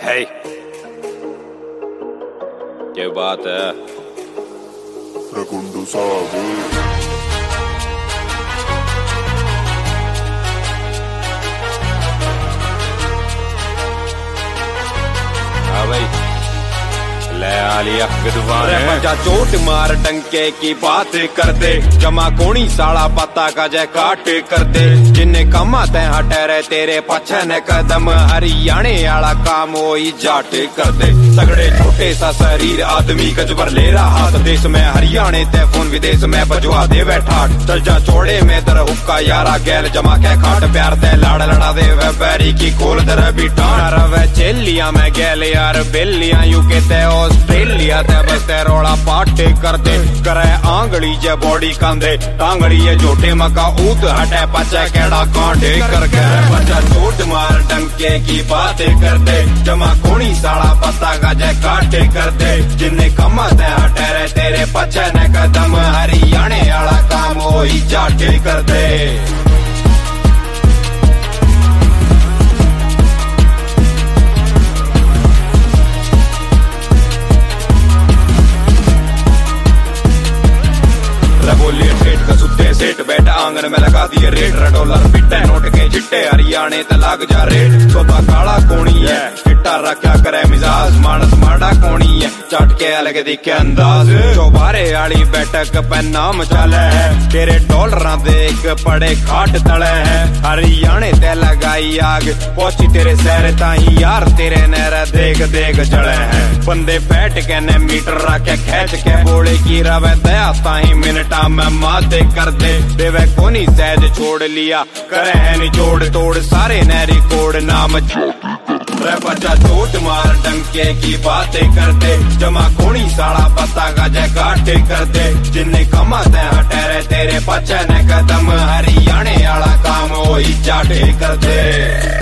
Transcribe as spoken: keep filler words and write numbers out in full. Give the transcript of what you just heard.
है। क्या बात है रकुंडू साहब। हाँ भाई ले आलिया विद्वान है। बच्चा चोट मार डंके की बात कर दे, जमा कोणी साला पता का जय काट कर दे। जिन्ने कमा ते हटे रहे तेरे पछे ने कदम, हरियाणे आला काम वही जाट कर दे। सगड़े छोटे सा शरीर आदमी गजबर ले रहा हाथ, देश में हरियाणे ते फोन विदेश में बजवा दे बैठा। चल जा चौड़े में दर हुक्का यारा गैल जमा के खाट, प्यार दे लाड़ लड़ा दे वे बैरी की खोल दर बीटा। वे चेलिया में गैल यार बेलिया यूके ते ऑस्ट्रेलिया ते बस ते रोड़ा पाटे कर दे। करे आंगड़ी जे बॉडी कांदे टांगड़ी ये जोटे मका ऊत हटे पचे केड़ा कांडे कर के। बच्चा चोट मार डंके की बातें कर दे, जमा कोणी साला पता का जे काटे कर दे। जिन्ने कमाते हटे रहे तेरे पचे ने कदम, हरियाणे आला काम वही जाटे कर दे। सेठ बैठा आंगन में लगा दिए रेट, डॉलर पिटे नोट के चिट्टे हरियाणे ते लग जा रेट। सोता काला कोणी है चिट्टा रखा करे मिजाज, मानस माड़ा कोणी है चट के अलग दिखे अंदाज। चौबारे आली बैठक पे नाम चले है, तेरे डॉलर देख पड़े खाट तले है। हरियाणे ते लगाई आग पहुंची तेरे शहर ताही यार, तेरे नहर देख देख चले है। बंदे बैठ के ने मीटर रखे खेच के बोले की रवे दया ताही मिनटा में माते कर दे। देवे कोनी सहज छोड़ लिया करे है निचोड़ तोड़, सारे नहरी कोड नाम रे। बच्चा चोट मार डंके की बातें कर दे, जमा कोणी साला पता का जय काटे कर दे। जिन्ने कमाते हटे रहे तेरे पचे ने कदम, हरियाणे आला काम वही जाटे कर दे।